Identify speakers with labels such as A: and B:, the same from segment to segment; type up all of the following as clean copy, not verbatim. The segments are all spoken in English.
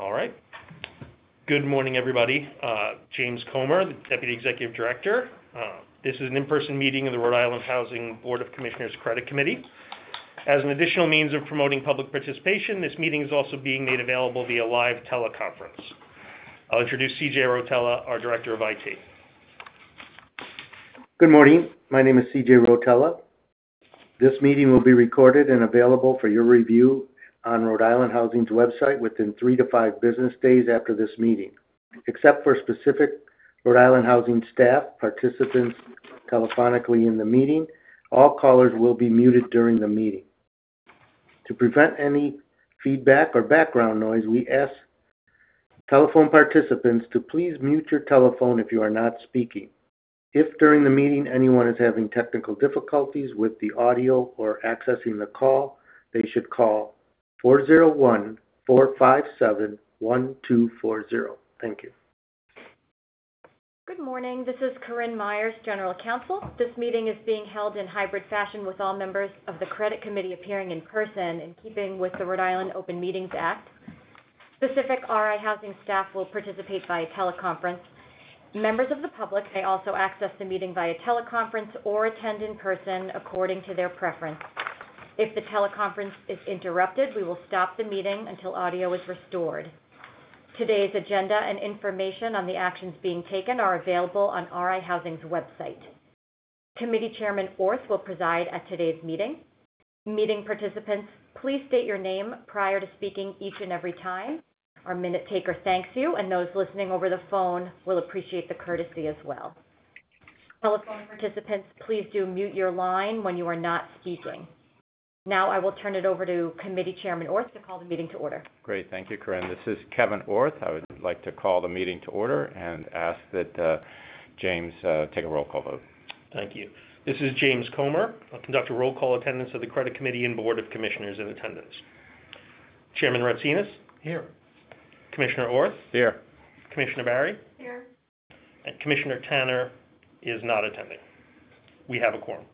A: All right. Good morning, everybody. James Comer, the Deputy Executive Director. This is an in-person meeting of the Rhode Island Housing Board of Commissioners Credit Committee. As an additional means of promoting public participation, this meeting is also being made available via live teleconference. I'll introduce CJ Rotella, our Director of IT.
B: Good morning. My name is CJ Rotella. This meeting will be recorded and available for your review on Rhode Island Housing's website within 3 to 5 business days after this meeting. Except for specific Rhode Island Housing staff, participants telephonically in the meeting, all callers will be muted during the meeting. To prevent any feedback or background noise, we ask telephone participants to please mute your telephone if you are not speaking. If during the meeting anyone is having technical difficulties with the audio or accessing the call, they should call 401-457-1240. Thank you.
C: Good morning. This is Corinne Myers, General Counsel. This meeting is being held in hybrid fashion with all members of the Credit Committee appearing in person in keeping with the Rhode Island Open Meetings Act. Specific RI Housing staff will participate via teleconference. Members of the public may also access the meeting via teleconference or attend in person according to their preference. If the teleconference is interrupted, we will stop the meeting until audio is restored. Today's agenda and information on the actions being taken are available on RI Housing's website. Committee Chairman Orth will preside at today's meeting. Meeting participants, please state your name prior to speaking each and every time. Our minute taker thanks you, and those listening over the phone will appreciate the courtesy as well. Telephone participants, please do mute your line when you are not speaking. Now I will turn it over to Committee Chairman Orth to call the meeting to order.
D: Great. Thank you, Corinne. This is Kevin Orth. I would like to call the meeting to order and ask that James take a roll call vote.
A: Thank you. This is James Comer. I'll conduct a roll call attendance of the Credit Committee and Board of Commissioners in attendance. Chairman Ratsinas? Here. Commissioner Orth?
D: Here.
A: Commissioner Barry?
C: Here.
A: And Commissioner Tanner is not attending. We have a quorum.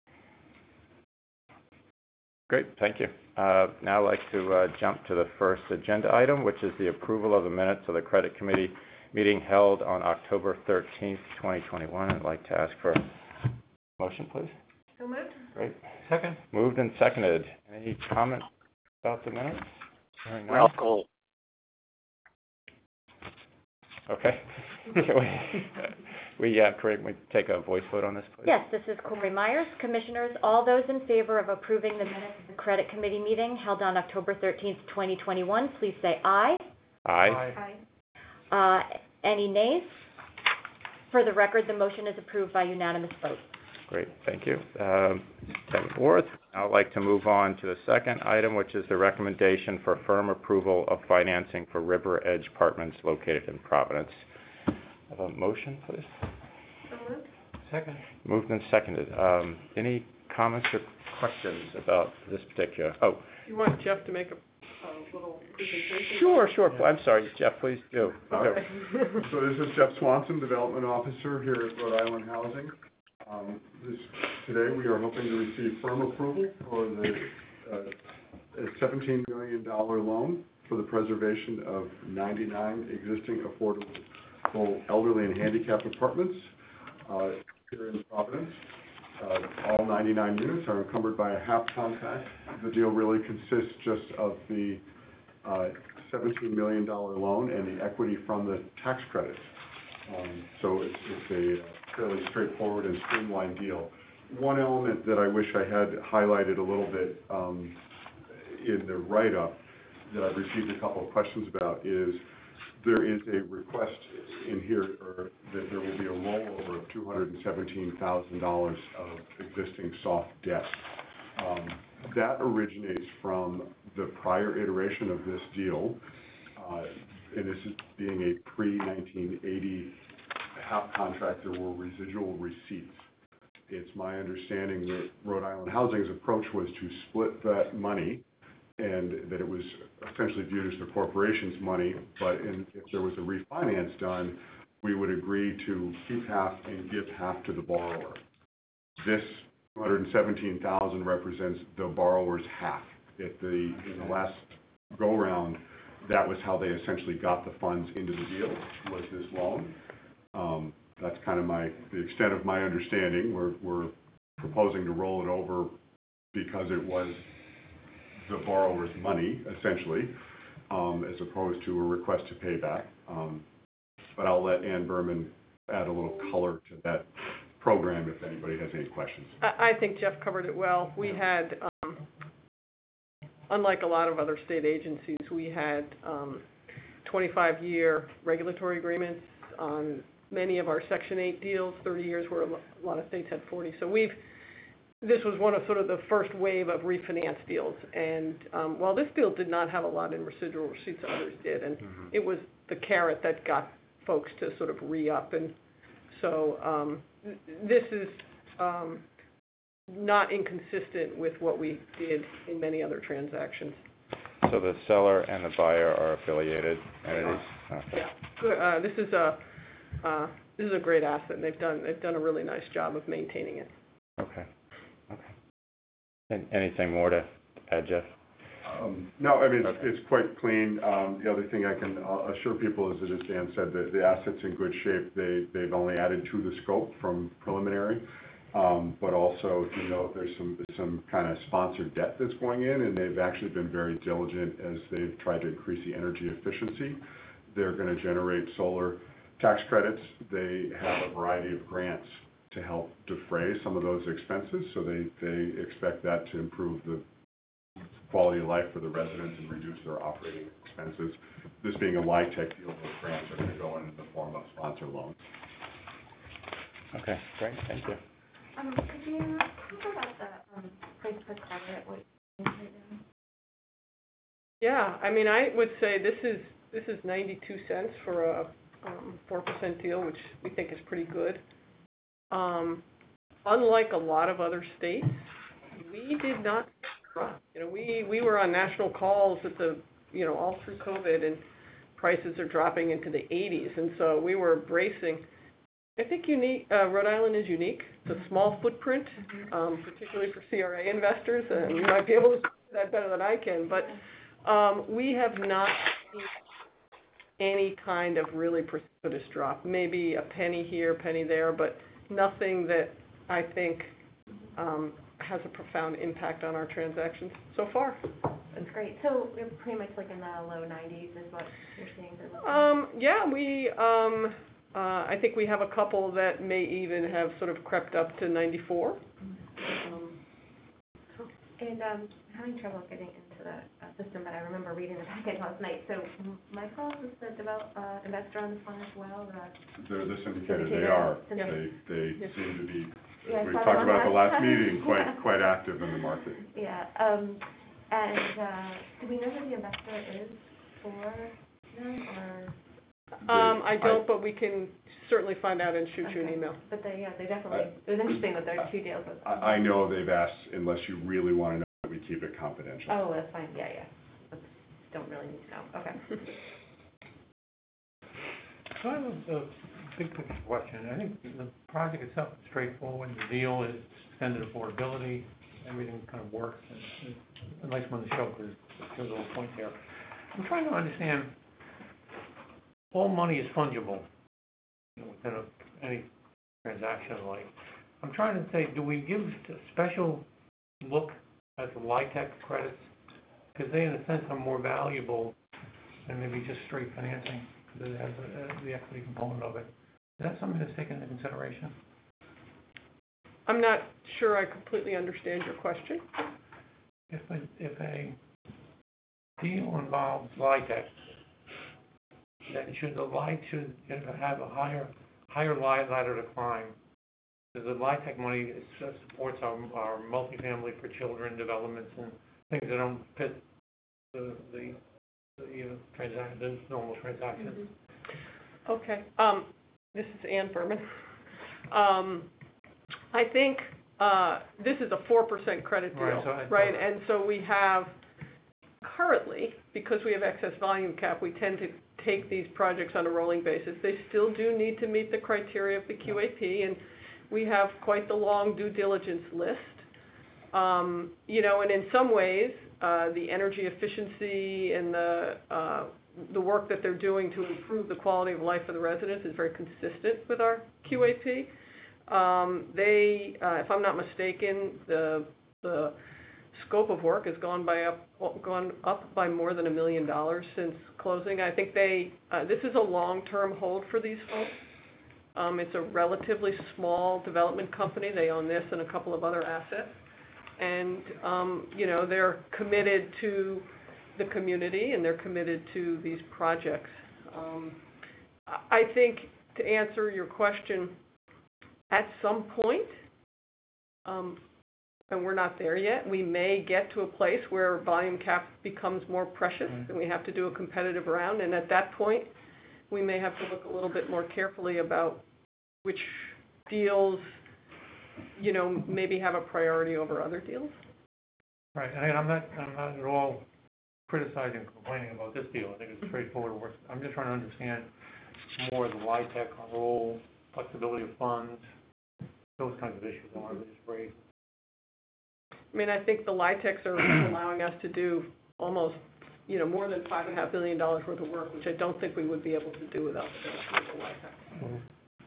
D: Great, thank you. Now I'd like to jump to the first agenda item, which is the approval of the minutes of the Credit Committee meeting held on October 13th, 2021. I'd like to ask for a motion, please.
C: So moved.
D: Great.
E: Second.
D: Moved and seconded. Any comments about the minutes?
E: Ralph Cole.
D: Okay. Corinne, we take a voice vote on this, please?
C: Yes, this is Corey Myers. Commissioners, all those in favor of approving the minutes of the Credit Committee meeting held on October 13th, 2021, please say aye.
D: Aye.
C: Aye. Any nays? For the record, the motion is approved by unanimous vote.
D: Great, thank you. Kevin Orth. I'd like to move on to the second item, which is the recommendation for firm approval of financing for River Edge Apartments located in Providence. Have a motion, please?
C: So moved.
E: Second.
D: Moved and seconded. Any comments or questions about this particular? Oh.
F: You want Jeff to make a little presentation?
D: Sure. I'm sorry, Jeff, please do.
F: Okay.
G: So this is Jeff Swanson, Development Officer here at Rhode Island Housing. Today we are hoping to receive firm approval for the a $17 million loan for the preservation of 99 existing affordable elderly and handicapped apartments here in Providence. All 99 units are encumbered by a HAP contract. The deal really consists just of the $17 million loan and the equity from the tax credit. So it's a fairly straightforward and streamlined deal. One element that I wish I had highlighted a little bit in the write-up that I've received a couple of questions about is there is a request in here that there will be a rollover of $217,000 of existing soft debt. That originates from the prior iteration of this deal, and this is being a pre-1980 HAP contract. There were residual receipts. It's my understanding that Rhode Island Housing's approach was to split that money and that it was essentially viewed as the corporation's money, but if there was a refinance done, we would agree to keep half and give half to the borrower. This $217,000 represents the borrower's half. In the last go-round, that was how they essentially got the funds into the deal, was this loan. That's kind of the extent of my understanding. We're proposing to roll it over because it was the borrower's money, essentially, as opposed to a request to pay back. But I'll let Ann Berman add a little color to that program if anybody has any questions.
F: I think Jeff covered it well. We had, unlike a lot of other state agencies, we had 25-year regulatory agreements on many of our Section 8 deals, 30 years where a lot of states had 40. So this was one of sort of the first wave of refinance deals. And while this deal did not have a lot in residual receipts, others did. And it was the carrot that got folks to sort of re-up. And so this is not inconsistent with what we did in many other transactions.
D: So the seller and the buyer are affiliated entities? Okay.
F: Yeah. This is a great asset, and they've done a really nice job of maintaining it.
D: Okay. And anything more to add, Jeff?
G: No, I mean, it's quite clean. The other thing I can assure people is that, as Dan said, the asset's in good shape. They've only added to the scope from preliminary, but also, there's some kind of sponsored debt that's going in, and they've actually been very diligent as they've tried to increase the energy efficiency. They're going to generate solar tax credits. They have a variety of grants to help defray some of those expenses, so they expect that to improve the quality of life for the residents and reduce their operating expenses. This being a LIHTC deal, those grants are going to go in the form of sponsor loans.
D: Okay, great, thank you.
C: Could you talk about the price per credit, what you think right now?
F: Yeah, I mean, I would say this is 92 cents for a 4% deal, which we think is pretty good. Unlike a lot of other states, we did not drop. We were on national calls at all through COVID, and prices are dropping into the 80s, and so we were bracing. I think Rhode Island is unique. It's a small footprint, particularly for CRA investors, and you might be able to say that better than I can, but we have not seen any kind of really precipitous drop. Maybe a penny here, a penny there, but nothing that I think has a profound impact on our transactions so far.
C: That's great. So we're pretty much like in the low 90s is what you're seeing?
F: Yeah, I think we have a couple that may even have sort of crept up to 94.
C: And I'm having trouble getting into the system, but I remember reading the packet last night. So Michael is the investor on this one as well?
G: They're the syndicator. They are. They seem to be,
C: yeah,
G: as we talked about at the last meeting, quite active in the market.
C: Yeah. And do we know who the investor is for them, or?
F: I don't, but we can certainly find out and shoot you an email.
C: But they definitely, it was interesting that there are two deals with them.
G: I know they've asked, unless you really want to know, that we keep it confidential.
C: Oh, that's fine, yeah. Don't really need to know, okay.
E: So I have a big picture question. I think the project itself is straightforward. The deal is extended affordability. Everything kind of works. It's a nice one to show because there's a little point there. I'm trying to understand, all money is fungible within any transaction. Like, I'm trying to say, do we give a special look at the LIHTC credits? Because they, in a sense, are more valuable than maybe just straight financing, because it has the equity component of it. Is that something that's taken into consideration?
F: I'm not sure I completely understand your question.
E: If a deal involves LIHTC, then should have a higher ladder to climb? Because the LIHTC money supports our multifamily for children developments and things that don't fit the normal transactions.
F: Mm-hmm. Okay. This is Ann Berman. I think this is a 4% credit deal, right? And so we have currently, because we have excess volume cap, we tend to take these projects on a rolling basis. They still do need to meet the criteria of the QAP, and we have quite the long due diligence list. You know, and in some ways, the energy efficiency and the work that they're doing to improve the quality of life for the residents is very consistent with our QAP. If I'm not mistaken, the scope of work has gone up by more than $1 million since closing. I think this is a long-term hold for these folks. It's a relatively small development company. They own this and a couple of other assets. And, you know, they're committed to the community and they're committed to these projects. I think, to answer your question, at some point, and we're not there yet, we may get to a place where volume cap becomes more precious and we have to do a competitive round. And at that point, we may have to look a little bit more carefully about which deals, you know, maybe have a priority over other deals.
E: Right, and I'm not at all criticizing or complaining about this deal. I think it's straightforward work. I'm just trying to understand more of the LIHTC role, flexibility of funds, those kinds of issues I wanted to just raise.
F: I mean, I think the LIHTCs are allowing us to do almost, you know, more than $5.5 billion worth of work, which I don't think we would be able to do without the LIHTC.
E: Mm-hmm.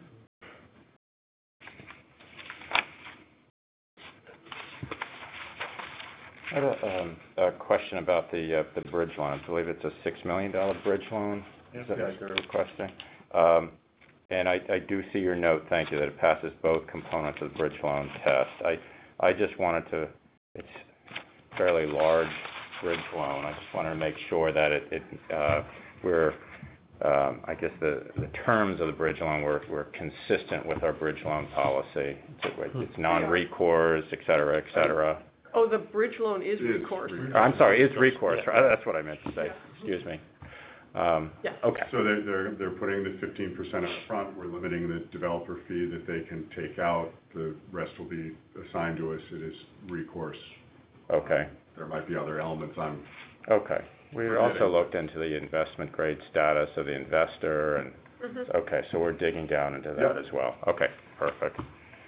D: I have a question about the bridge loan. I believe it's a $6 million bridge loan. Is that what you're requesting? And I do see your note, thank you, that it passes both components of the bridge loan test. I just wanted to, it's a fairly large bridge loan. I just wanted to make sure that I guess the terms of the bridge loan were consistent with our bridge loan policy. It's non-recourse, et cetera, et cetera.
F: Oh, the bridge loan is recourse.
D: I'm sorry, it's recourse. That's what I meant to say. Excuse me.
F: Yes.
D: Okay.
G: So they're putting the 15% up front. We're limiting the developer fee that they can take out. The rest will be assigned to us. It is recourse.
D: Okay.
G: There might be other elements I'm.
D: Okay. We also looked into the investment grade status of the investor, and okay, so we're digging down into that as well. Okay, perfect.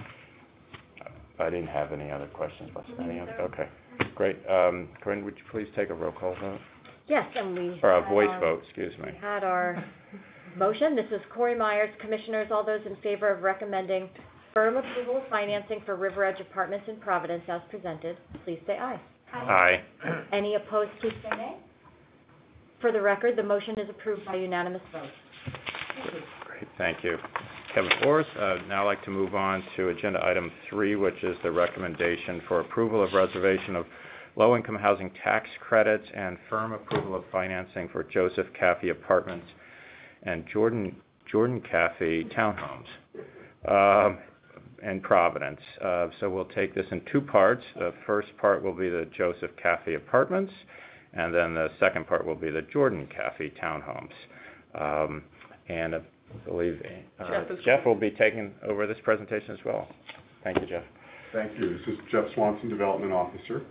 D: I didn't have any other questions. Okay, great. Corinne, would you please take a roll call vote?
C: Yes, and we...
D: Or a voice vote, excuse me.
C: We had our motion. This is Corey Myers. Commissioners, all those in favor of recommending firm approval of financing for River Edge Apartments in Providence as presented, please say aye.
D: Aye.
C: Any opposed, please say nay. For the record, the motion is approved by unanimous vote.
D: Great, thank you. Kevin Forrest, now I'd like to move on to agenda item 3, which is the recommendation for approval of reservation of low-income housing tax credits and firm approval of financing for Joseph Caffey Apartments and Jordan Caffey Townhomes in Providence. So we'll take this in two parts. The first part will be the Joseph Caffey Apartments, and then the second part will be the Jordan Caffey Townhomes. And I believe Jeff will be taking over this presentation as well. Thank you, Jeff.
G: Thank you. This is Jeff Swanson, Development Officer.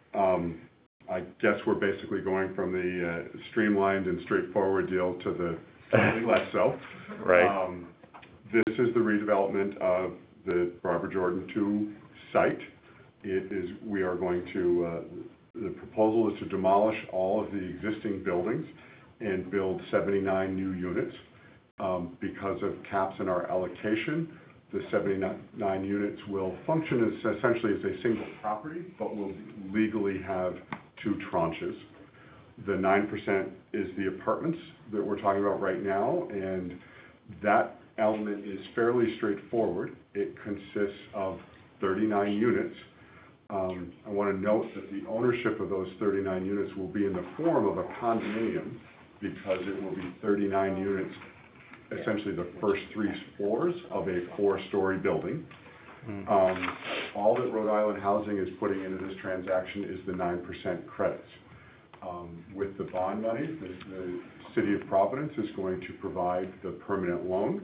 G: I guess we're basically going from the streamlined and straightforward deal to the slightly less so.
D: Right.
G: This is the redevelopment of the Barbara Jordan 2 site. We are going to, the proposal is to demolish all of the existing buildings and build 79 new units. Because of caps in our allocation, the 79 units will function as essentially as a single property, but will legally have two tranches. The 9% is the apartments that we're talking about right now, and that element is fairly straightforward. It consists of 39 units. I want to note that the ownership of those 39 units will be in the form of a condominium because it will be 39 units, essentially the first 3 floors of a 4-story building. All that Rhode Island Housing is putting into this transaction is the 9% credits. With the bond money, the City of Providence is going to provide the permanent loan,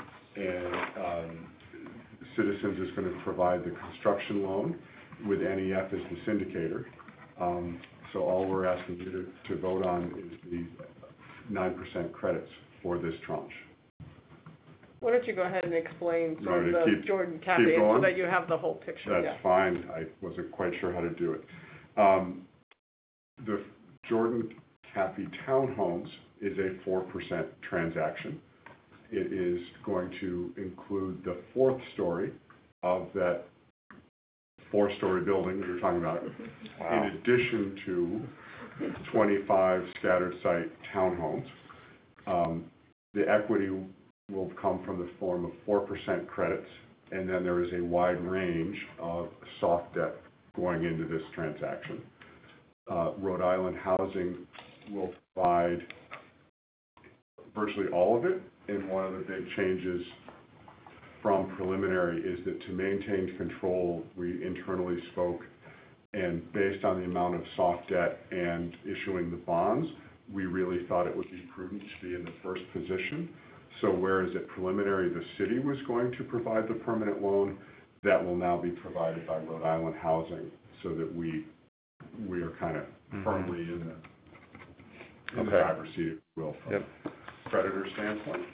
G: and Citizens is going to provide the construction loan with NEF as the syndicator. So all we're asking you to vote on is the 9% credits for this tranche.
F: Why don't you go ahead and explain sort of
G: Want me to
F: the
G: keep-
F: Jordan
G: keep
F: Cafe, so
G: going?
F: that you have the whole picture, yeah.
G: That's fine, I wasn't quite sure how to do it. The Jordan Cafe Townhomes is a 4% transaction. It is going to include the fourth story of that four-story building we were talking about, in addition to 25 scattered site townhomes. The equity will come from the form of 4% credits, and then there is a wide range of soft debt going into this transaction. Rhode Island Housing will provide virtually all of it, and one of the big changes from preliminary is that to maintain control, we internally spoke, and based on the amount of soft debt and issuing the bonds, we really thought it would be prudent to be in the first position. So whereas at preliminary the city was going to provide the permanent loan, that will now be provided by Rhode Island Housing, so that we are kind of firmly in the driver's seat, if you will, from a creditor standpoint.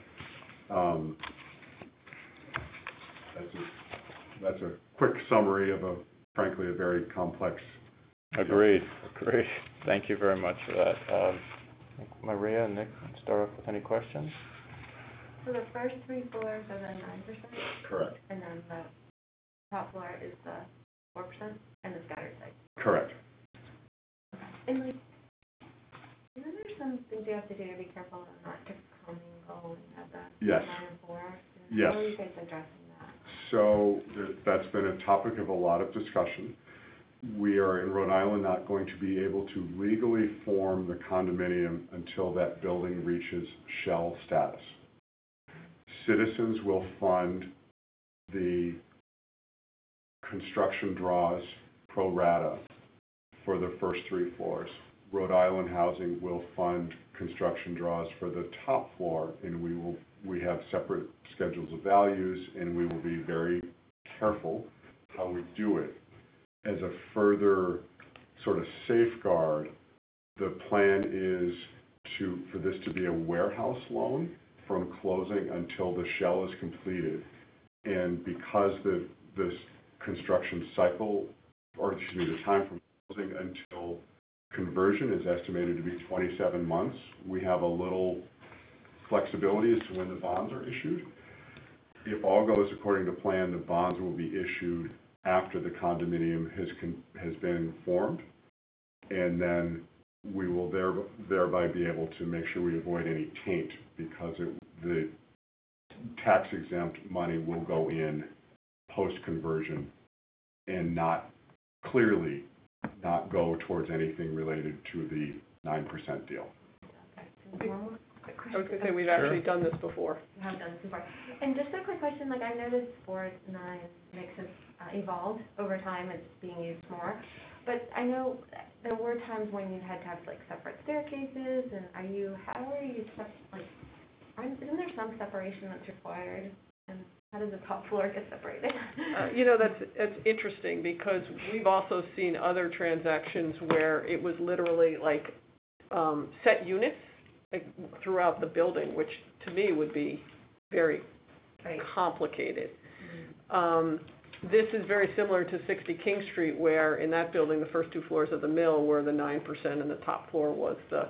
G: That's a quick summary of frankly, a very complex.
D: Agreed. Thank you very much for that. Maria and Nick, start off with any questions?
H: So the first 3 floors are the 9%?
G: Correct.
H: And then the top floor is the 4% and the scattered site?
G: Correct.
H: And like, isn't there some things you have to do to be careful not to commingle and have the 9 and 4?
G: Yes.
H: How are you guys addressing that?
G: So that's been a topic of a lot of discussion. We are in Rhode Island not going to be able to legally form the condominium until that building reaches shell status. Citizens will fund the construction draws pro rata for the first 3 floors. Rhode Island Housing will fund construction draws for the top floor, and we have separate schedules of values, and we will be very careful how we do it. As a further sort of safeguard, the plan is for this to be a warehouse loan from closing until the shell is completed. And because this construction cycle, or excuse me, the time from closing until conversion is estimated to be 27 months, we have a little flexibility as to when the bonds are issued. If all goes according to plan, the bonds will be issued after the condominium has been formed, and then we will thereby be able to make sure we avoid any taint, because the tax-exempt money will go in post-conversion and not go towards anything related to the 9% deal.
H: Okay. One more quick question.
F: I was going to say, we've actually done this before.
H: You have done this before. And just a quick question, like I've noticed 4-9 mix has evolved over time. It's being used more. But I know there were times when you had to have like separate staircases, and isn't there some separation that's required? And how does the top floor get separated?
F: That's interesting, because we've also seen other transactions where it was literally like set units like throughout the building, which to me would be very complicated. This is very similar to 60 King Street, where in that building the first 2 floors of the mill were the 9% and the top floor was the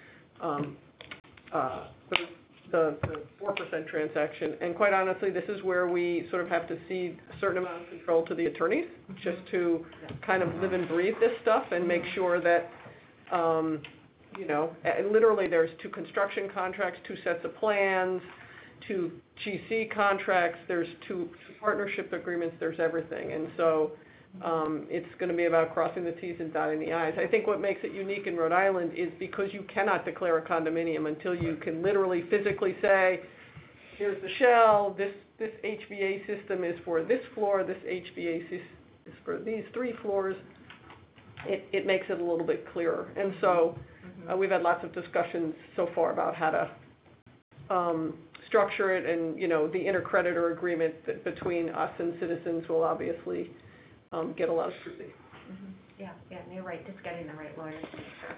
F: 4% transaction. And quite honestly, this is where we sort of have to cede a certain amount of control to the attorneys, just to kind of live and breathe this stuff and make sure that, literally there's 2 construction contracts, 2 sets of plans, 2 GC contracts, there's 2 partnership agreements, there's everything. And so it's going to be about crossing the T's and dotting the I's. I think what makes it unique in Rhode Island is because you cannot declare a condominium until you can literally physically say, here's the shell, this HVA system is for this floor, this HVA system is for these 3 floors. It makes it a little bit clearer. And so we've had lots of discussions so far about how to structure it, and the intercreditor agreement between us and Citizens will obviously get a lot of scrutiny.
H: Yeah, and you're right, just getting the right lawyers to make sure.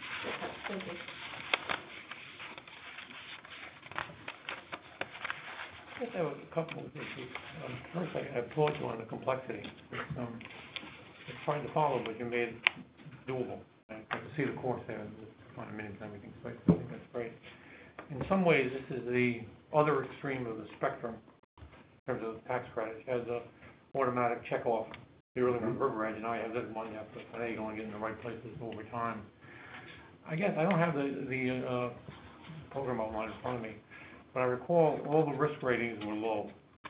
H: Thank you.
E: have a couple of issues. First, I applaud you on the complexity. It's hard to follow, but you made it doable. I can see the course there, the condominiums and everything, so I think that's great. In some ways, this is the other extreme of the spectrum in terms of the tax credit. It has a automatic check-off. You really want River Edge, and now you have this one, you have to, I think you only get in the right places over time. I guess I don't have the program outline in front of me, but I recall all the risk ratings were low.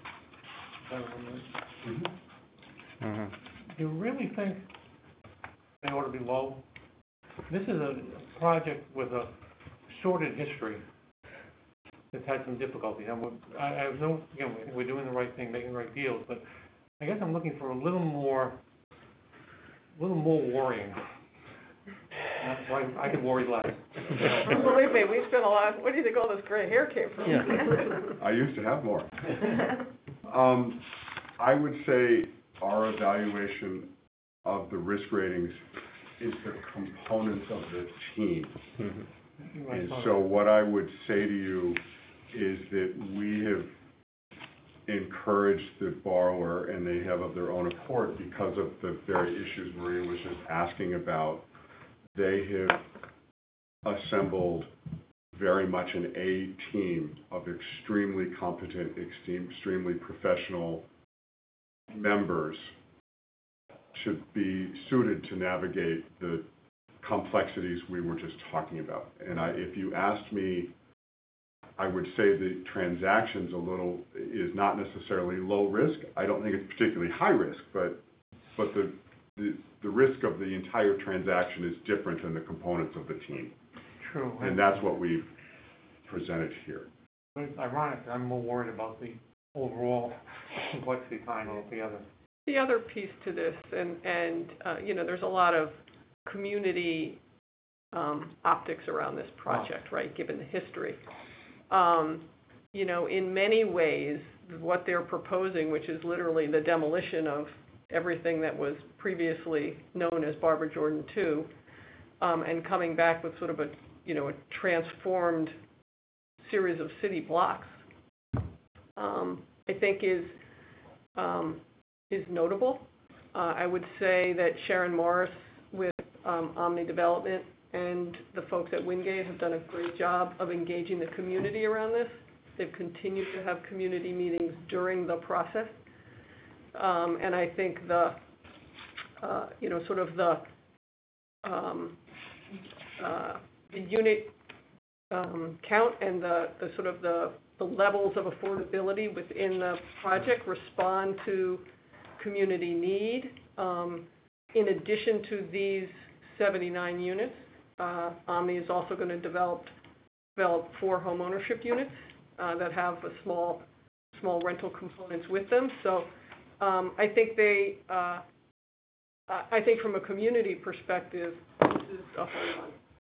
D: Mm-hmm.
E: Do you really think they ought to be low? This is a project with a sordid history that's had some difficulties. And I have no, again, I think we're doing the right thing, making the right deals, but I guess I'm looking for a little more worrying. That's why I could worry less.
F: Believe me, we spent a lot. Where do you think all this gray hair came from?
A: Yeah.
G: I used to have more. I would say our evaluation of the risk ratings is the components of the team.
E: Mm-hmm.
G: And so what I would say to you is that we have encouraged the borrower, and they have of their own accord because of the very issues Maria was just asking about. They have assembled very much an A team of extremely competent, extremely professional members to be suited to navigate the complexities we were just talking about. And if you asked me, I would say the transaction's is not necessarily low risk. I don't think it's particularly high risk, but the risk of the entire transaction is different than the components of the team.
E: True.
G: And that's what we've presented here.
E: But it's ironic, I'm more worried about the overall complexity tying it together.
F: The other piece to this, and you know, there's a lot of community optics around this project, right, given the history. You know, in many ways, what they're proposing, which is literally the demolition of everything that was previously known as Barbara Jordan 2, and coming back with sort of a transformed series of city blocks, I think is notable. I would say that Sharon Morris with Omni Development and the folks at Wingate have done a great job of engaging the community around this. They've continued to have community meetings during the process. And I think the unit count and the levels of affordability within the project respond to community need. In addition to these 79 units, Omni is also going to develop 4 homeownership units that have a small rental components with them. So I think I think from a community perspective, this is a home run.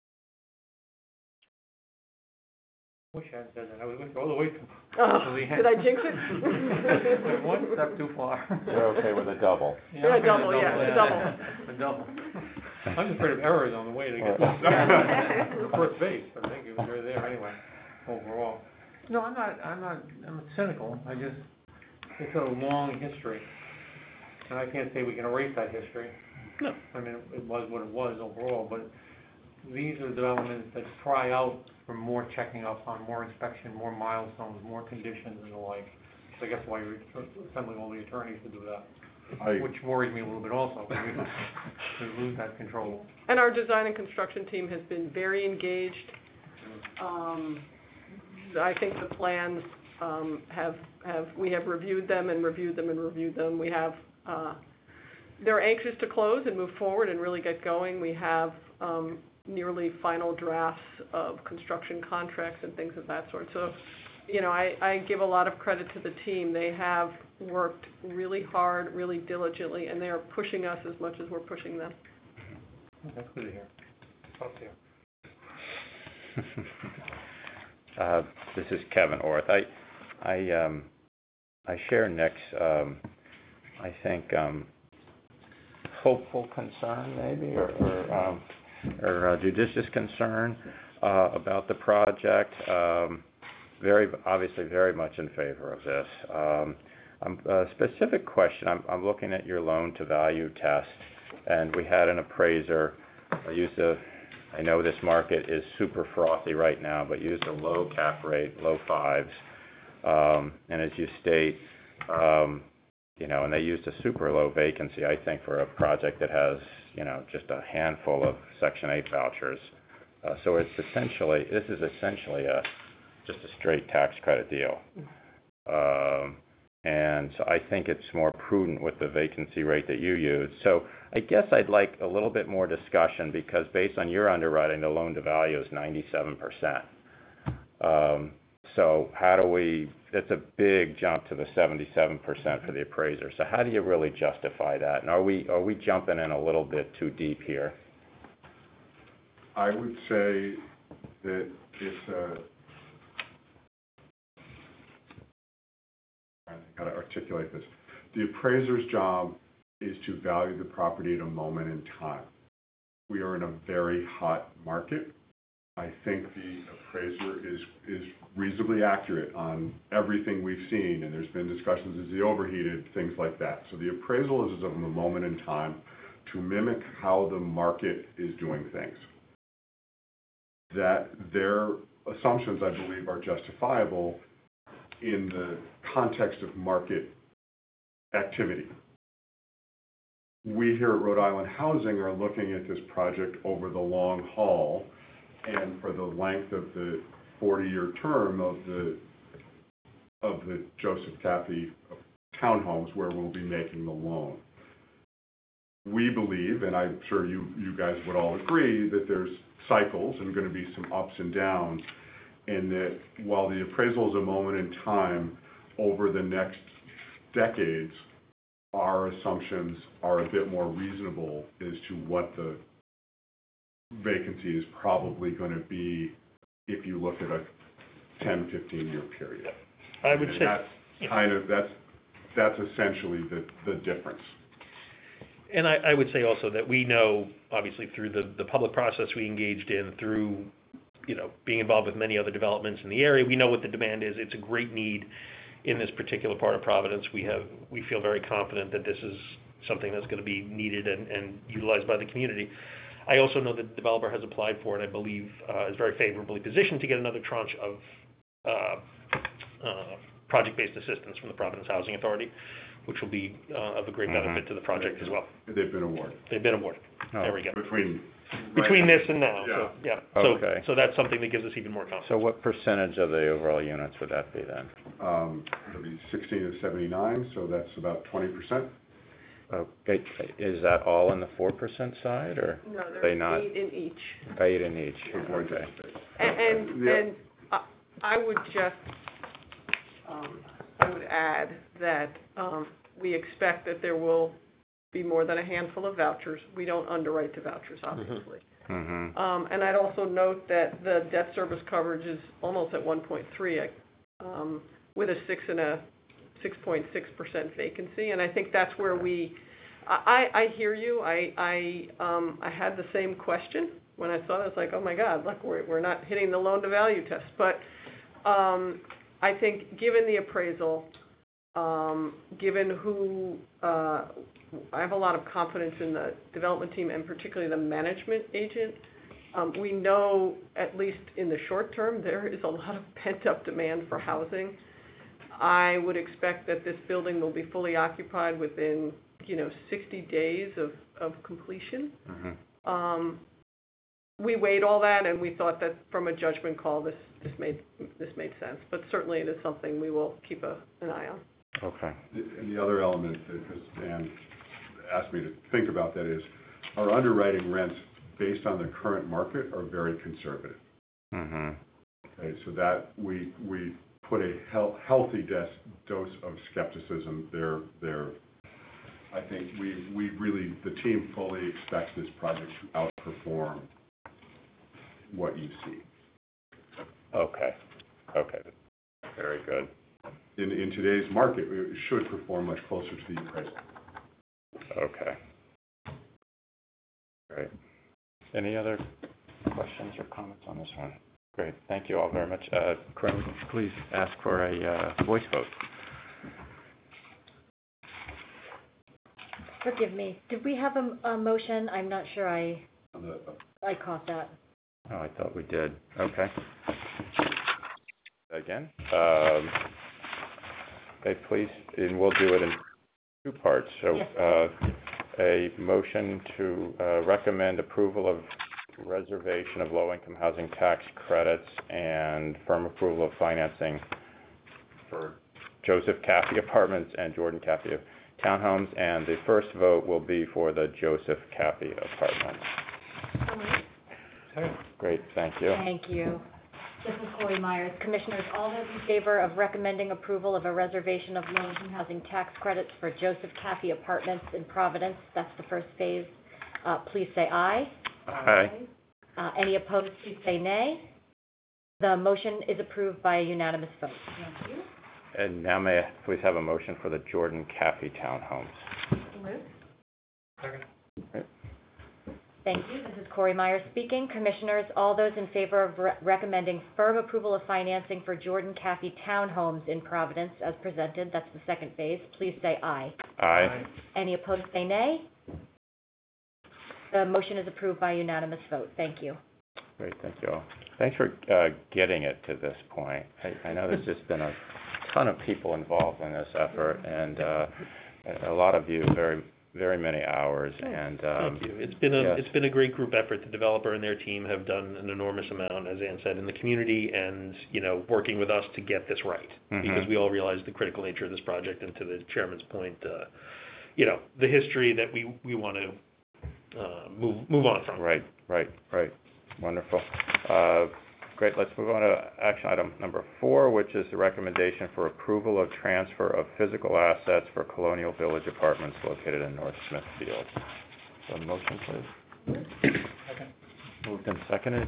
E: Wish I had said that. I was all the way to
F: Oh,
E: the end.
F: did I jinx it?
E: Went one step too far.
D: You're okay with a double.
F: Yeah, double, double.
E: A double. I'm just afraid of errors on the way to get to first base. I think it was right there anyway, overall. No, I'm cynical. It's a long history. And I can't say we can erase that history.
A: No.
E: I mean, it was what it was overall, but these are developments that cry out for more checking up on more inspection, more milestones, more conditions and the like. So I guess why you're assembling all the attorneys to do that, which worries me a little bit also, because we lose that control.
F: And our design and construction team has been very engaged. I think the plans we have reviewed them and reviewed them and reviewed them. We have they're anxious to close and move forward and really get going. We have nearly final drafts of construction contracts and things of that sort. So, you know, I give a lot of credit to the team. They have worked really hard, really diligently, and they are pushing us as much as we're pushing them.
E: That's good to hear. Up here.
D: This is Kevin Orth. I share Nick's, I think, hopeful concern maybe, or judicious concern about the project. obviously very much in favor of this. A specific question, I'm looking at your loan-to-value test, and we had an appraiser I know this market is super frothy right now, but used a low cap rate, low fives. And as you state, and they used a super low vacancy, I think, for a project that has, just a handful of Section 8 vouchers. So this is essentially just a straight tax credit deal. And so I think it's more prudent with the vacancy rate that you use. So I guess I'd like a little bit more discussion, because based on your underwriting, the loan to value is 97%. So it's a big jump to the 77% for the appraiser. So how do you really justify that? And are we jumping in a little bit too deep here?
G: I would say that it's how to articulate this. The appraiser's job is to value the property at a moment in time. We are in a very hot market. I think the appraiser is reasonably accurate on everything we've seen, and there's been discussions, is he overheated, things like that. So the appraisal is of a moment in time to mimic how the market is doing things. That their assumptions, I believe, are justifiable in the context of market activity. We here at Rhode Island Housing are looking at this project over the long haul and for the length of the 40-year term of the Joseph Caffey townhomes where we'll be making the loan. We believe, and I'm sure you guys would all agree, that there's cycles and going to be some ups and downs, and that while the appraisal is a moment in time, over the next decades, our assumptions are a bit more reasonable as to what the vacancy is probably going to be if you look at a 10, 15-year period.
A: I would say
G: that's essentially the difference.
A: And I would say also that we know, obviously, through the public process we engaged in, through being involved with many other developments in the area, we know what the demand is. It's a great need in this particular part of Providence. We feel very confident that this is something that's going to be needed and utilized by the community. I also know that the developer has applied for, and I believe is very favorably positioned to get another tranche of project-based assistance from the Providence Housing Authority, which will be of a great benefit to the project as well.
G: They've been awarded.
A: Oh. There we go.
G: Between
A: this and now.
G: Yeah.
A: So, yeah.
D: Okay.
A: So that's something that gives us even more confidence.
D: So what percentage of the overall units would that be then?
G: It'll be 16 of 79, so that's about 20%.
D: Okay. Is that all in the 4% side, or
F: No,
D: are they
F: there's
D: not?
F: 8 in each.
D: 8 in each. Okay.
F: And I would just, I would add that we expect that there will be more than a handful of vouchers. We don't underwrite to vouchers, obviously.
D: Mm-hmm.
F: And I'd also note that the debt service coverage is almost at 1.3, with a 6.6% vacancy. And I think that's where I hear you. I had the same question when I saw it. I was like, oh my God, look, we're not hitting the loan to value test. But I think given the appraisal, given who, I have a lot of confidence in the development team and particularly the management agent. We know, at least in the short term, there is a lot of pent-up demand for housing. I would expect that this building will be fully occupied within, 60 days of completion.
D: Mm-hmm.
F: We weighed all that, and we thought that from a judgment call, this made sense. But certainly, it is something we will keep an eye on.
D: Okay.
G: And the other element that Dan asked me to think about that is our underwriting rents based on the current market are very conservative.
D: Mm-hmm.
G: Okay, so that we put a healthy dose of skepticism there. I think we really, the team fully expects this project to outperform what you see.
D: Okay. Very good.
G: In today's market, it should perform much closer to the appraisal.
D: Okay. Great. Any other questions or comments on this one? Great, thank you all very much. Corinne, would you please ask for a voice vote?
C: Forgive me. Did we have a motion? I'm not sure I caught that.
D: Oh, I thought we did. Okay. Again, okay, please, and we'll do it in two parts. So,
C: Yes.
D: A motion to recommend approval of reservation of low-income housing tax credits and firm approval of financing for Joseph Caffey Apartments and Jordan Caffey Townhomes, and the first vote will be for the Joseph Caffey Apartments. Great, thank you.
C: Thank you. This is Corey Myers. Commissioners, all those in favor of recommending approval of a reservation of low-income housing tax credits for Joseph Caffey Apartments in Providence, that's the first phase, please say aye.
D: Aye.
C: Any opposed, please say nay. The motion is approved by a unanimous vote. Thank you.
D: And now may I please have a motion for the Jordan Caffey Townhomes?
E: Second.
C: Thank you. This is Corey Myers speaking. Commissioners, all those in favor of recommending firm approval of financing for Jordan Caffey Townhomes in Providence as presented, that's the second phase, please say aye.
D: Aye.
C: Any opposed, say nay. The motion is approved by unanimous vote. Thank you.
D: Great, thank you all. Thanks for getting it to this point. I know there's just been a ton of people involved in this effort, and a lot of you, very many hours, and
A: Thank you. It's been a great group effort. The developer and their team have done an enormous amount, as Ann said, in the community, and working with us to get this right, because we all realize the critical nature of this project. And to the chairman's point, the history that we want to move on from.
D: Right. Wonderful. Great. Let's move on to action item number 4, which is the recommendation for approval of transfer of physical assets for Colonial Village Apartments located in North Smithfield. So motion, please.
E: Second.
D: Moved and seconded.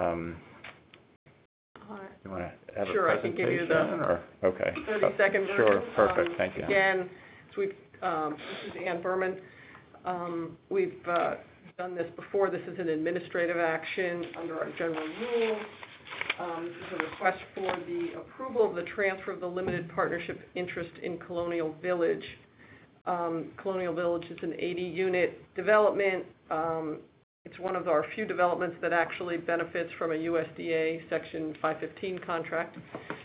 D: You want to have
F: Sure,
D: a
F: I can
D: presentation?
F: give you the
D: Okay.
F: 30-second version.
D: Sure, perfect. Thank you.
F: Again, so this is Ann Berman. We've done this before. This is an administrative action under our general rules. This is a request for the approval of the transfer of the limited partnership interest in Colonial Village. Colonial Village is an 80-unit development. It's one of our few developments that actually benefits from a USDA Section 515 contract.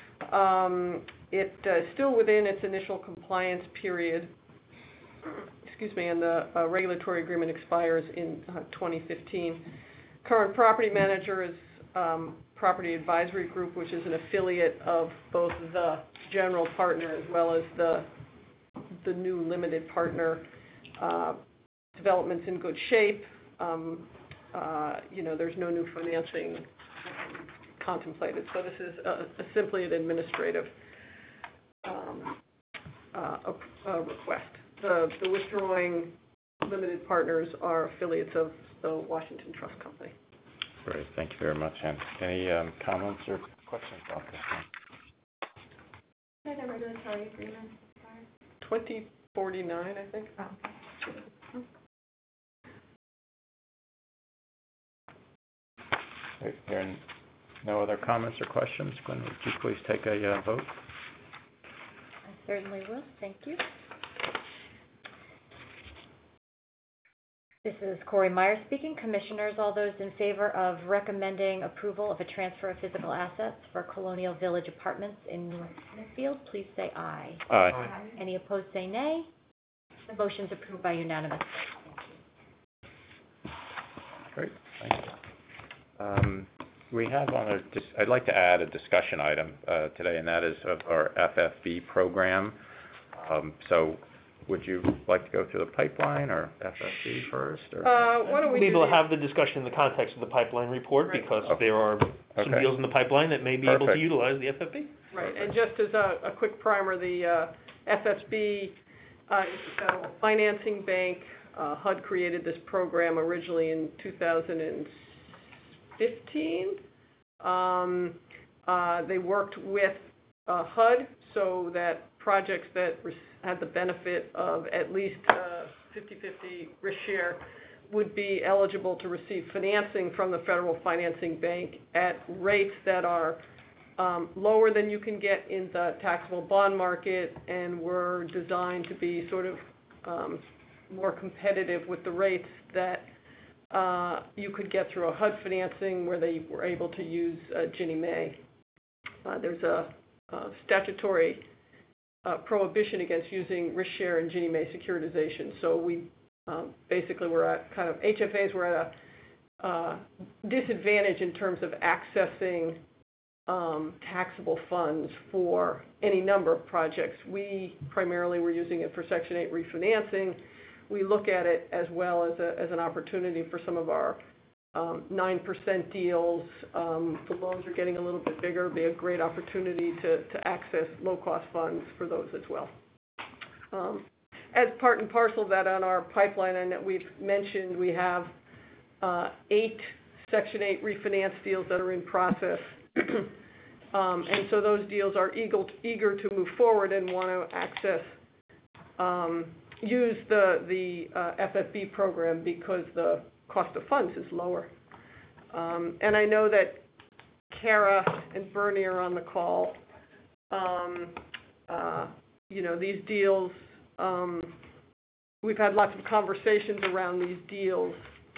F: It is still within its initial compliance period, and the regulatory agreement expires in 2015. Current property manager is Property Advisory Group, which is an affiliate of both the general partner as well as the new limited partner. Development's in good shape. There's no new financing contemplated. So this is simply an administrative request. The withdrawing limited partners are affiliates of the Washington Trust Company.
D: Great, thank you very much. And any comments or questions about this one?
H: The regulatory agreement.
F: 2049, I think.
H: Oh.
D: Great. Hearing no other comments or questions, Gwen, would you please take a vote?
C: I certainly will. Thank you. This is Corey Myers speaking. Commissioners, all those in favor of recommending approval of a transfer of physical assets for Colonial Village Apartments in North Smithfield, please say aye.
D: Aye.
C: Any opposed, say nay. The motion is approved by unanimous.
D: Great, thank you. We have I'd like to add a discussion item today, and that is of our FFB program. So would you like to go through the pipeline or FFB first? Or?
F: Why don't we
A: Maybe we'll have the discussion in the context of the pipeline report,
F: Right.
A: because there are some deals in the pipeline that may be able to utilize the FFB.
F: Right, and just as a quick primer, the FFB is a federal financing bank. HUD created this program originally in 2015. They worked with HUD so that projects that had the benefit of at least 50/50 risk share would be eligible to receive financing from the Federal Financing Bank at rates that are lower than you can get in the taxable bond market, and were designed to be sort of more competitive with the rates that you could get through a HUD financing where they were able to use Ginnie Mae. There's a statutory prohibition against using risk share and Ginnie Mae securitization. So we basically were at kind of, HFAs were at a disadvantage in terms of accessing taxable funds for any number of projects. We primarily were using it for Section 8 refinancing. We look at it as well as an opportunity for some of our 9% deals. The loans are getting a little bit bigger. It'll be a great opportunity to access low-cost funds for those as well. As part and parcel of that on our pipeline, and that we've mentioned, we have 8 Section 8 refinance deals that are in process. And so those deals are eager to move forward and want to access, use the FFB program because the cost of funds is lower. And I know that Kara and Bernie are on the call. These deals, we've had lots of conversations around these deals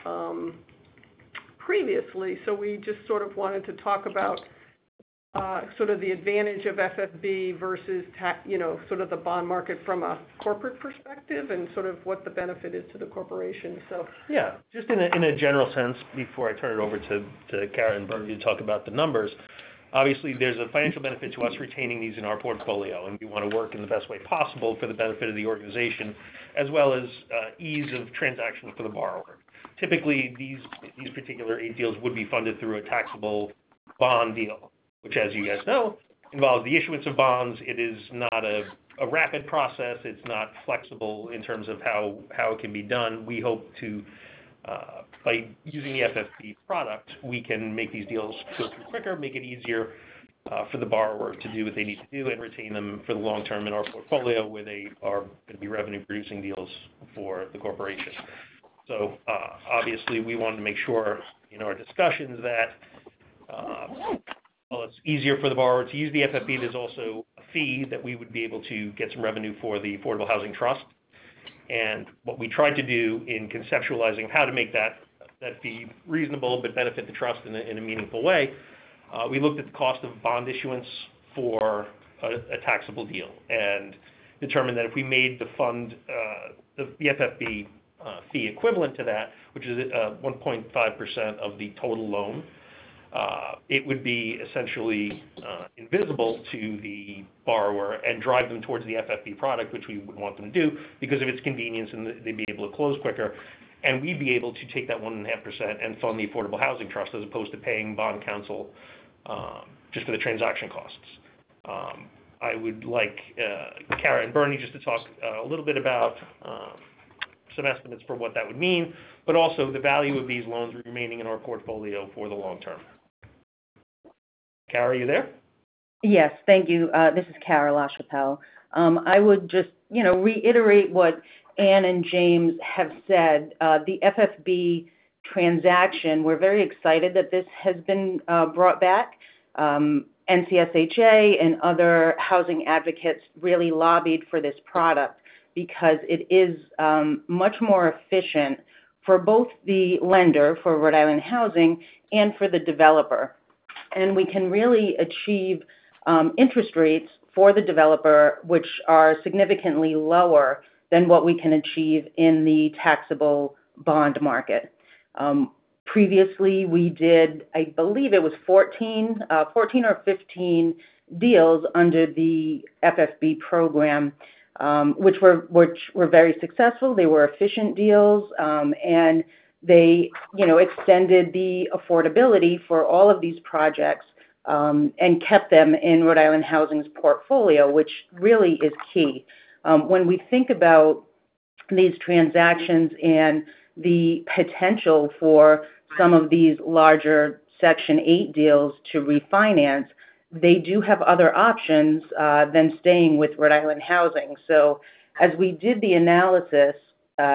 F: previously, so we just sort of wanted to talk about sort of the advantage of FFB versus, sort of the bond market from a corporate perspective, and sort of what the benefit is to the corporation. So
A: yeah, just in a general sense, before I turn it over to Kara and Bernie to talk about the numbers, obviously there's a financial benefit to us retaining these in our portfolio, and we want to work in the best way possible for the benefit of the organization, as well as ease of transaction for the borrower. Typically, these particular 8 deals would be funded through a taxable bond deal, which, as you guys know, involves the issuance of bonds. It is not a rapid process. It's not flexible in terms of how it can be done. We hope to, by using the FFB product, we can make these deals go through quicker, make it easier for the borrower to do what they need to do, and retain them for the long term in our portfolio, where they are going to be revenue-producing deals for the corporation. So obviously, we wanted to make sure in our discussions that it's easier for the borrower to use the FFB. There's also a fee that we would be able to get some revenue for the Affordable Housing Trust. And what we tried to do in conceptualizing how to make that fee reasonable but benefit the trust in a meaningful way, we looked at the cost of bond issuance for a taxable deal and determined that if we made the fund, the FFB fee equivalent to that, which is 1.5% of the total loan, it would be essentially invisible to the borrower and drive them towards the FFB product, which we would want them to do because of its convenience, and they'd be able to close quicker. And we'd be able to take that 1.5% and fund the Affordable Housing Trust, as opposed to paying bond counsel just for the transaction costs. I would like Kara and Bernie just to talk a little bit about some estimates for what that would mean, but also the value of these loans remaining in our portfolio for the long term. Kara, are you there?
I: Yes, thank you. This is Kara LaChapelle. I would just, reiterate what Ann and James have said. The FFB transaction, we're very excited that this has been brought back. NCSHA and other housing advocates really lobbied for this product because it is much more efficient for both the lender, for Rhode Island Housing, and for the developer. And we can really achieve interest rates for the developer which are significantly lower than what we can achieve in the taxable bond market. Previously, we did, I believe it was 14 or 15 deals under the FFB program, which were very successful. They were efficient deals, and they, extended the affordability for all of these projects and kept them in Rhode Island Housing's portfolio, which really is key. When we think about these transactions and the potential for some of these larger Section 8 deals to refinance, they do have other options than staying with Rhode Island Housing. So as we did the analysis,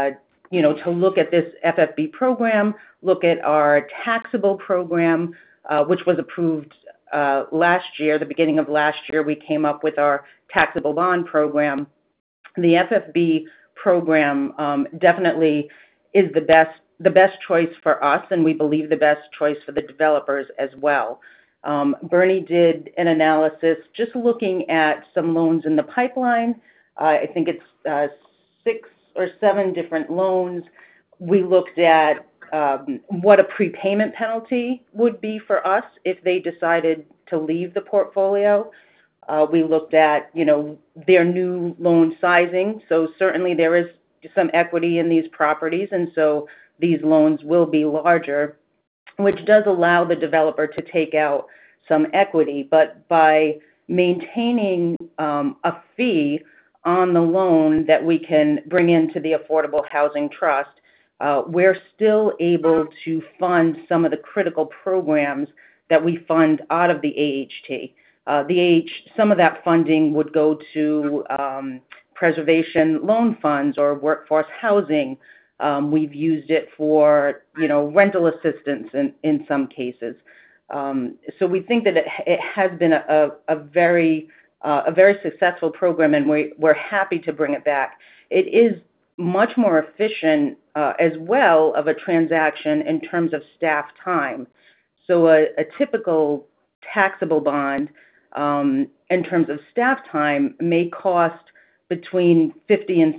I: to look at this FFB program, look at our taxable program, which was approved last year, the beginning of last year. We came up with our taxable bond program. The FFB program definitely is the best choice for us, and we believe the best choice for the developers as well. Bernie did an analysis just looking at some loans in the pipeline. I think it's 6 or 7 different loans. We looked at what a prepayment penalty would be for us if they decided to leave the portfolio. We looked at, their new loan sizing. So certainly there is some equity in these properties, and so these loans will be larger, which does allow the developer to take out some equity. But by maintaining a fee on the loan that we can bring into the Affordable Housing Trust, we're still able to fund some of the critical programs that we fund out of the AHT. Some of that funding would go to preservation loan funds or workforce housing. We've used it for, rental assistance in some cases. So we think that it has been a very successful program, and we're happy to bring it back. It is much more efficient as well of a transaction in terms of staff time. So a typical taxable bond in terms of staff time may cost between $50,000 and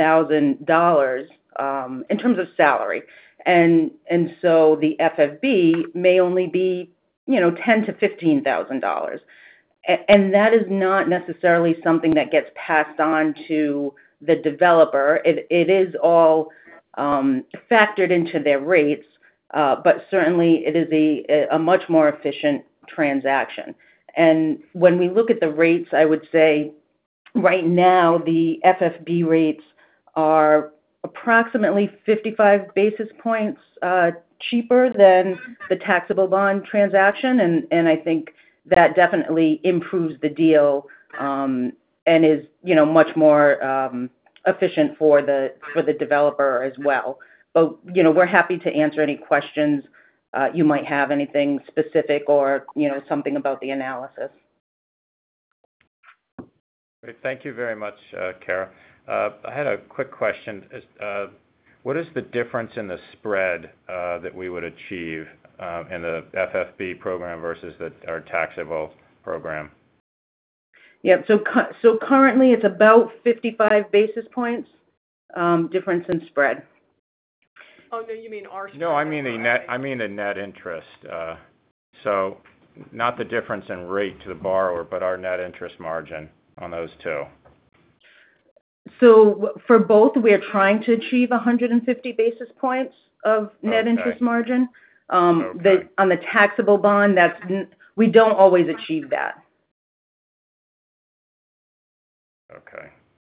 I: $60,000 in terms of salary, and so the FFB may only be $10,000 to $15,000, and that is not necessarily something that gets passed on to the developer. It is all factored into their rates, but certainly it is a much more efficient transaction. And when we look at the rates, I would say right now the FFB rates are approximately 55 basis points cheaper than the taxable bond transaction, and I think that definitely improves the deal and is much more efficient for the developer as well. But we're happy to answer any questions you might have, anything specific or something about the analysis.
D: Great. Thank you very much, Kara. I had a quick question. What is the difference in the spread that we would achieve in the FFB program versus our taxable program?
I: Yeah, so currently it's about 55 basis points difference in spread.
F: Oh, no, you mean our spread?
D: No, I mean the net interest. So not the difference in rate to the borrower, but our net interest margin on those two.
I: So for both, we're trying to achieve 150 basis points of net interest margin. On the taxable bond, we don't always achieve that.
D: Okay.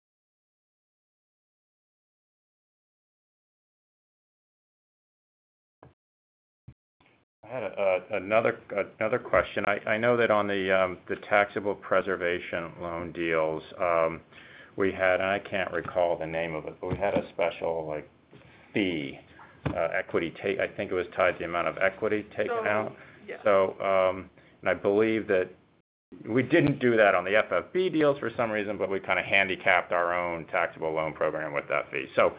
D: I had another question. I know that on the taxable preservation loan deals, we had, and I can't recall the name of it, but we had a special fee, equity take. I think it was tied to the amount of equity taken out.
F: Yeah.
D: So, and I believe that we didn't do that on the FFB deals for some reason, but we kind of handicapped our own taxable loan program with that fee. So,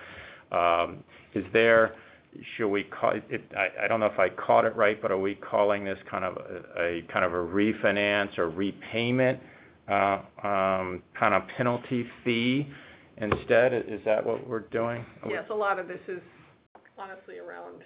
D: should we call it? I don't know if I caught it right, but are we calling this kind of a refinance or repayment kind of penalty fee instead? Is that what we're doing?
F: Yes, a lot of this is honestly around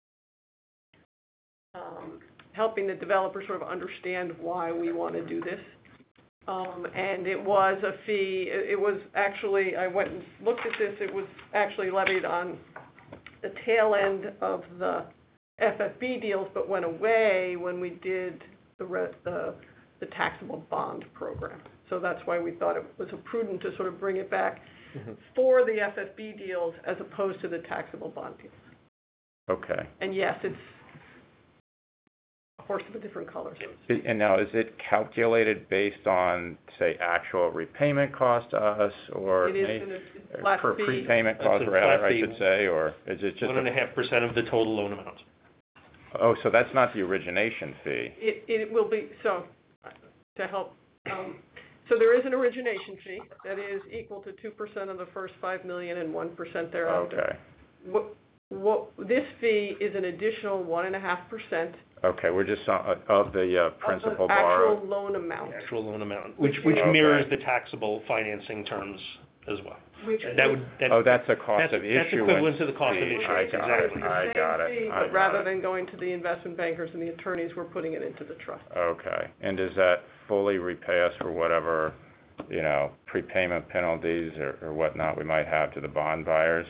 F: helping the developer sort of understand why we want to do this. And it was a fee. It was actually, I went and looked at this, it was actually levied on the tail end of the FFB deals, but went away when we did the taxable bond program. So that's why we thought it was prudent to sort of bring it back for the FFB deals as opposed to the taxable bond deals.
D: Okay.
F: And yes, it's horse of a different color.
D: And now, is it calculated based on, say, actual repayment cost to us, or
F: It is a flat
D: per
F: fee.
D: prepayment
A: That's
D: cost,
A: a
D: rather,
A: flat
D: I
A: fee.
D: should say, or is it just
A: 1.5% of the total loan amount.
D: Oh, so that's not the origination fee.
F: It will be, so, to help, so there is an origination fee that is equal to 2% of the first $5 million and 1% thereafter.
D: Okay.
F: This fee is an additional 1.5%.
D: Okay, we're just of the principal borrow.
F: Actual loan amount.
A: The actual loan amount, which
D: Okay.
A: mirrors the taxable financing terms as well.
D: That's a cost of issuance.
A: That's equivalent to the cost of
D: fee.
A: issuance.
D: I got
A: Exactly.
D: it. I got it.
F: But rather than going to the investment bankers and the attorneys, we're putting it into the trust.
D: Okay, and does that fully repay us for whatever, prepayment penalties or whatnot we might have to the bond buyers?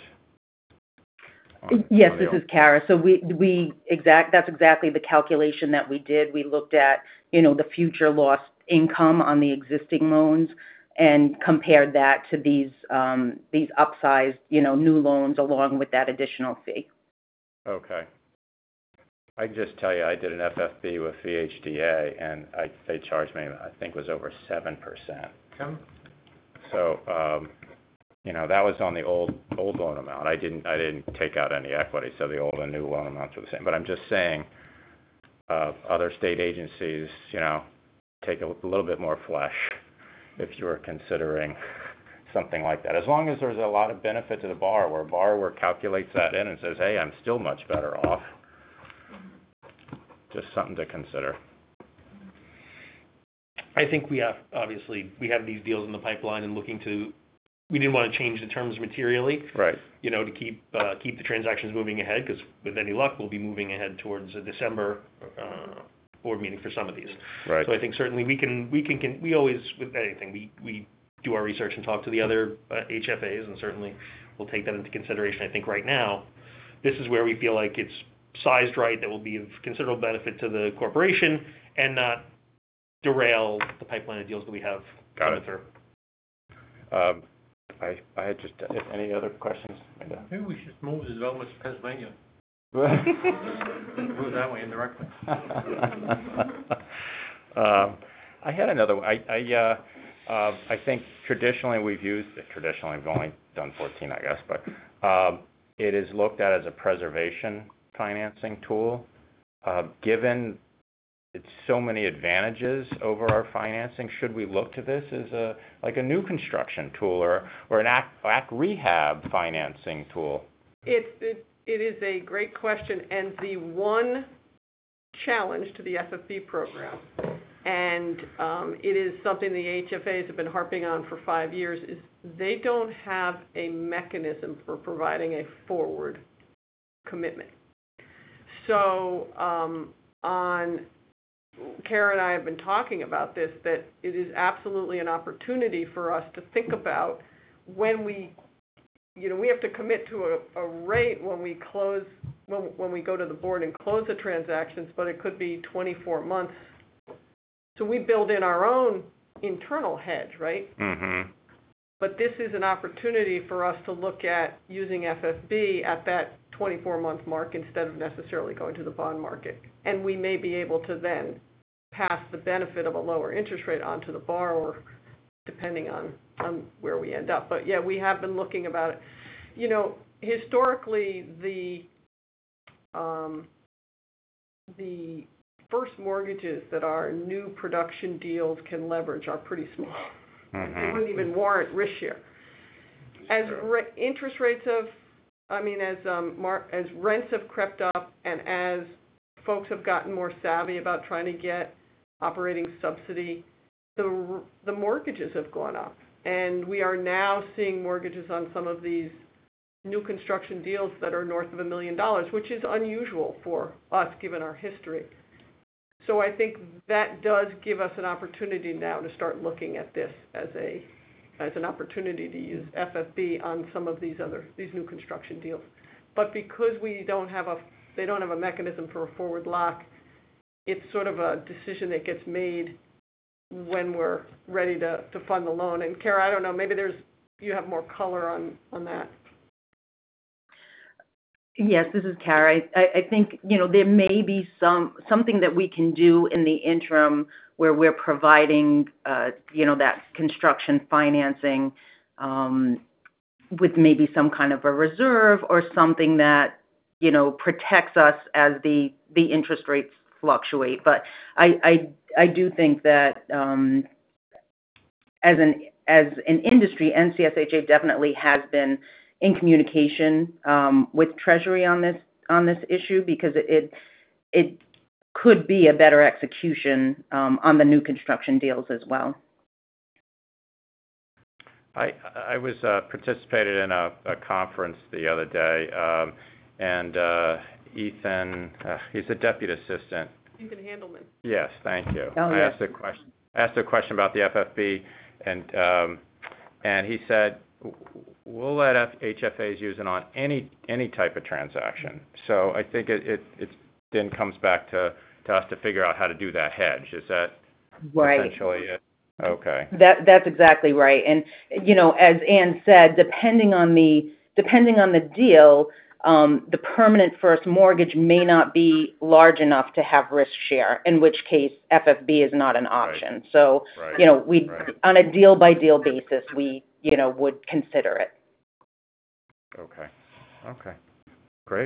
I: Yes, this is Kara. So that's exactly the calculation that we did. We looked at, the future lost income on the existing loans and compared that to these upsized, new loans along with that additional fee.
D: Okay. I can just tell you, I did an FFB with VHDA, and they charged me, I think it was over 7%. So, that was on the old loan amount. I didn't take out any equity, so the old and new loan amounts were the same. But I'm just saying, other state agencies, take a little bit more flesh if you were considering something like that. As long as there's a lot of benefit to the borrower. Borrower calculates that in and says, hey, I'm still much better off. Just something to consider.
A: I think we have these deals in the pipeline and we didn't want to change the terms materially.
D: Right.
A: To keep the transactions moving ahead, because with any luck, we'll be moving ahead towards a December board meeting for some of these.
D: Right.
A: So I think certainly we always, with anything, we do our research and talk to the other HFAs, and certainly we'll take that into consideration. I think right now, this is where we feel like it's sized right, that will be of considerable benefit to the corporation and not derail the pipeline of deals that we have coming through.
D: I had just, any other questions?
E: Maybe we should move the development to Pennsylvania. Move that way indirectly.
D: I had another one. I think traditionally we've only done 14, I guess, but it is looked at as a preservation financing tool. Given it's so many advantages over our financing, should we look to this as a new construction tool or an ACC rehab financing tool?
F: It is a great question, and the one challenge to the FFB program, and it is something the HFAs have been harping on for 5 years, is they don't have a mechanism for providing a forward commitment. So Kara and I have been talking about this, that it is absolutely an opportunity for us to think about when we have to commit to a rate when we close, when we go to the board and close the transactions, but it could be 24 months. So we build in our own internal hedge, right?
D: Mm-hmm.
F: But this is an opportunity for us to look at using FFB at that 24-month mark instead of necessarily going to the bond market. And we may be able to then pass the benefit of a lower interest rate onto the borrower, depending on where we end up. But yeah, we have been looking about it. Historically, the first mortgages that our new production deals can leverage are pretty small.
D: Mm-hmm.
F: They wouldn't even warrant risk share. As interest rates as rents have crept up and as folks have gotten more savvy about trying to get operating subsidy, the mortgages have gone up. And we are now seeing mortgages on some of these new construction deals that are north of $1 million, which is unusual for us given our history. So I think that does give us an opportunity now to start looking at this as an opportunity to use FFB on some of these new construction deals. But because they don't have a mechanism for a forward lock, it's sort of a decision that gets made when we're ready to fund the loan. And Kara, I don't know, maybe you have more color on that.
I: Yes, this is Kara. I think, there may be something that we can do in the interim where we're providing, that construction financing with maybe some kind of a reserve or something that, protects us as the interest rates fluctuate. But I do think that as an industry, NCSHA definitely has been in communication with Treasury on this issue, because it could be a better execution on the new construction deals as well.
D: I was participated in a conference the other day, and Ethan, he's a deputy assistant.
F: Ethan Handelman.
D: Yes, thank you.
I: Oh,
D: I
I: yes.
D: asked a question about the FFB, and he said, we'll let HFAs use it on any type of transaction. So I think it then comes back to us to figure out how to do that hedge. Is that
I: right?
D: Essentially it? Okay.
I: That's exactly right. And as Ann said, depending on the deal, the permanent first mortgage may not be large enough to have risk share, in which case FFB is not an option.
D: Right.
I: So,
D: right.
I: we
D: right.
I: on a deal by deal basis, we would consider it.
D: Okay. Great.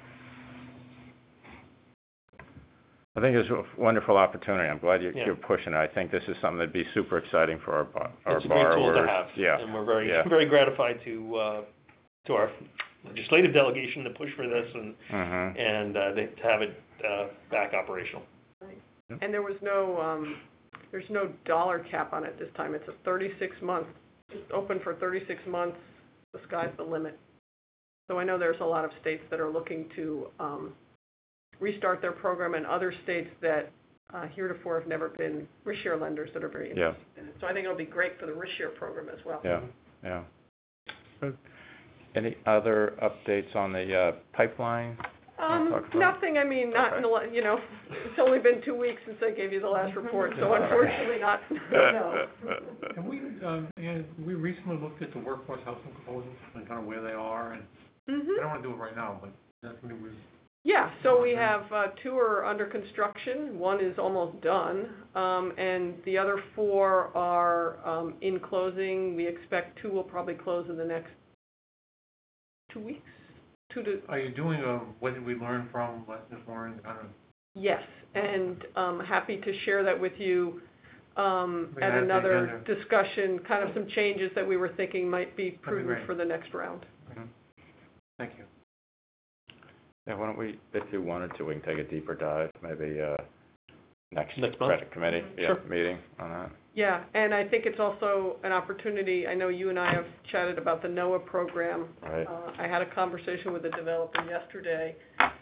D: I think it's a wonderful opportunity. I'm glad you're pushing it. I think this is something that'd be super exciting for our borrowers.
A: It's a great tool to have.
D: Yeah.
A: And we're very gratified to our legislative delegation to push for this and to have it back operational.
F: Right. And there was there's no dollar cap on it this time. It's a 36-month. It's open for 36 months. The sky's the limit. So I know there's a lot of states that are looking to restart their program, and other states that heretofore have never been risk share lenders that are very interested in it. So I think it'll be great for the risk share program as well.
D: Yeah. Good. Any other updates on the pipeline?
F: Nothing. I mean, not in it's only been 2 weeks since I gave you the last report, so unfortunately not. No.
E: And we recently looked at the workforce housing proposals and kind of where they are, and I don't want to do it right now, but definitely we.
F: Yeah, so we have 2 are under construction. 1 is almost done, and the other 4 are in closing. We expect 2 will probably close in the next 2 weeks.
E: Are you doing what did we learn from lessons learned kind of?
F: Yes, and happy to share that with you at another discussion, kind of some changes that we were thinking might be prudent for the next round.
E: Thank you.
D: Yeah, why don't we, if you wanted to, we can take a deeper dive, maybe next
A: month?
D: credit committee
A: Sure.
D: meeting on that.
F: Yeah, and I think it's also an opportunity. I know you and I have chatted about the NOAA program.
D: Right.
F: I had a conversation with a developer yesterday,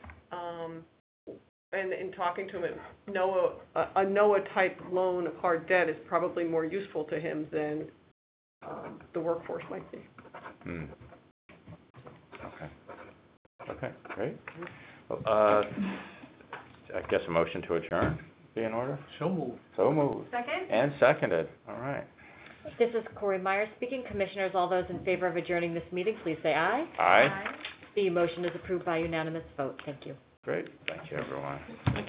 F: and in talking to him, a NOAA-type loan of hard debt is probably more useful to him than the workforce might be.
D: Okay, great. Well, I guess a motion to adjourn be in order?
E: So moved.
D: So moved.
H: Second?
D: And seconded. All right.
C: This is Corey Myers speaking. Commissioners, all those in favor of adjourning this meeting, please say aye.
D: Aye.
C: The motion is approved by unanimous vote. Thank you.
D: Great. Thank you, everyone.
A: Thank you.